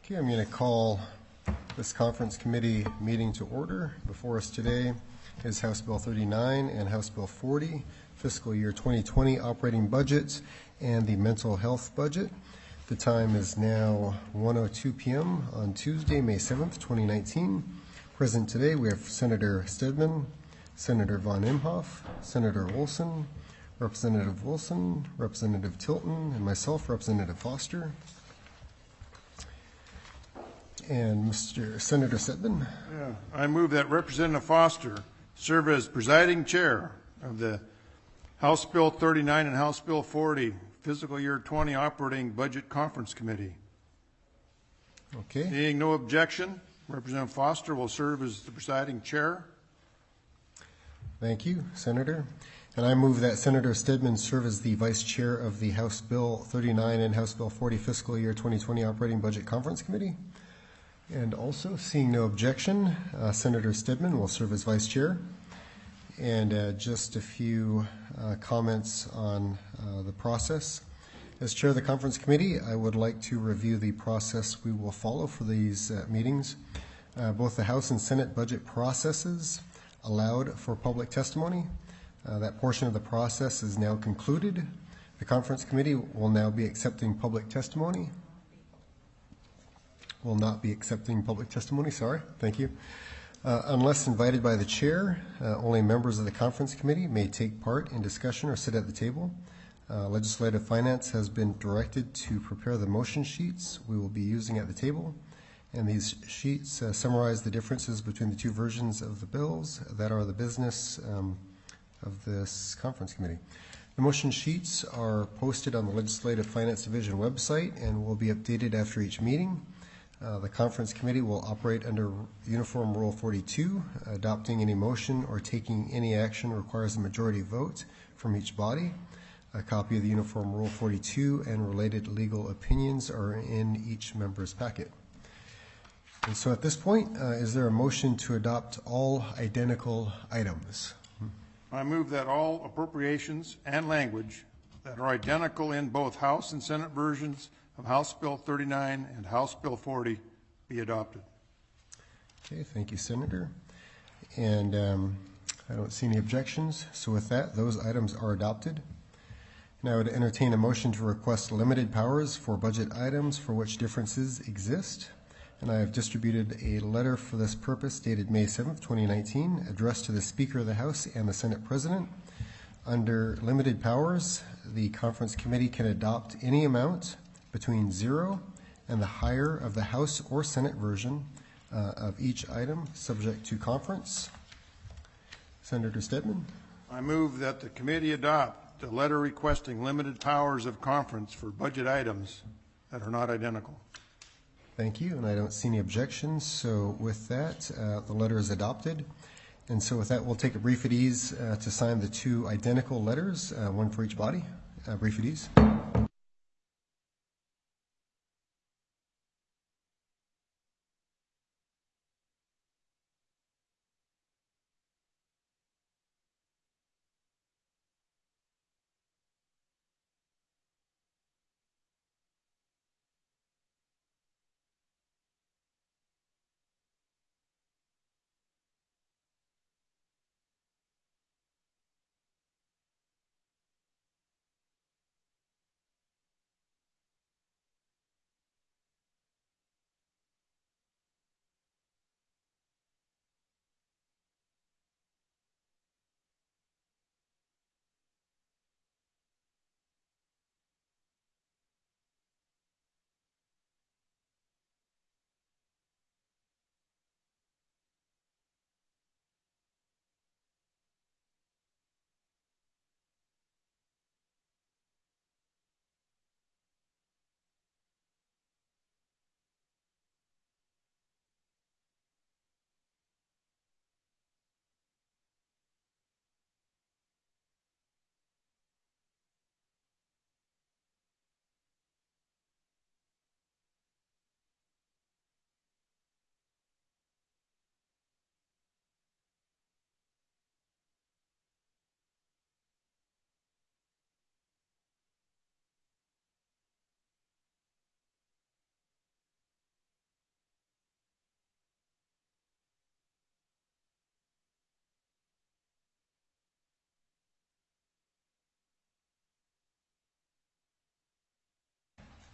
Okay, I'm going to call this conference committee meeting to order. Before us today is House Bill 39 and House Bill 40, fiscal year 2020 operating budgets and the mental health budget. The time is now 1:02 p.m. on Tuesday, May 7th, 2019. Present today we have Senator Stedman, Senator Von Imhoff, Senator Olson, Representative Tilton, and myself, Representative Foster. And Mr. Senator Stedman. Yeah, I move that Representative Foster serve as presiding chair of the House Bill 39 and House Bill 40 fiscal year 20 operating budget conference committee. Okay. Seeing no objection, Representative Foster will serve as the presiding chair. Thank you, Senator. And I move that Senator Stedman serve as the vice chair of the House Bill 39 and House Bill 40 fiscal year 2020 operating budget conference committee. And also, seeing no objection, Senator Stedman will serve as vice chair. And just a few comments on the process. As chair of the conference committee, I would like to review the process we will follow for these meetings. Both the House and Senate budget processes allowed for public testimony. That portion of the process is now concluded. The conference committee will now be accepting public testimony. Will not be accepting public testimony, sorry, thank you. Unless invited by the chair, only members of the conference committee may take part in discussion or sit at the table. Legislative Finance has been directed to prepare the motion sheets we will be using at the table. And these sheets summarize the differences between the two versions of the bills that are the business of this conference committee. The motion sheets are posted on the Legislative Finance Division website and will be updated after each meeting. The conference committee will operate under Uniform Rule 42. Adopting any motion or taking any action requires a majority vote from each body. A copy of the Uniform Rule 42 and related legal opinions are in each member's packet. And so at this point, is there a motion to adopt all identical items? I move that all appropriations and language that are identical in both House and Senate versions of House Bill 39 and House Bill 40 be adopted. Okay, thank you, Senator. And I don't see any objections. So with that, those items are adopted. And I would entertain a motion to request limited powers for budget items for which differences exist. And I have distributed a letter for this purpose dated May 7th, 2019, addressed to the Speaker of the House and the Senate President. Under limited powers, the conference committee can adopt any amount between 0 and the higher of the House or Senate version of each item, subject to conference. Senator Stedman. I move that the committee adopt a letter requesting limited powers of conference for budget items that are not identical. Thank you, and I don't see any objections. So with that, the letter is adopted. And so with that, we'll take a brief at ease to sign the two identical letters, one for each body. Brief at ease.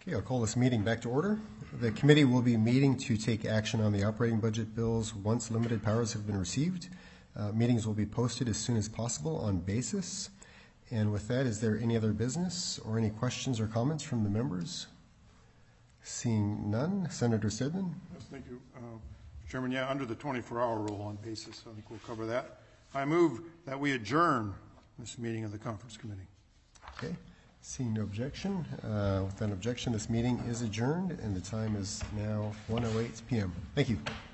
Okay, I'll call this meeting back to order. The committee will be meeting to take action on the operating budget bills once limited powers have been received. Meetings will be posted as soon as possible on basis. And with that, is there any other business or any questions or comments from the members? Seeing none, Senator Stedman. Yes, thank you. Chairman, yeah, under the 24-hour rule on basis, I think we'll cover that. I move that we adjourn this meeting of the conference committee. Okay, seeing no objection. Without objection, this meeting is adjourned, and the time is now 1:08 p.m. Thank you.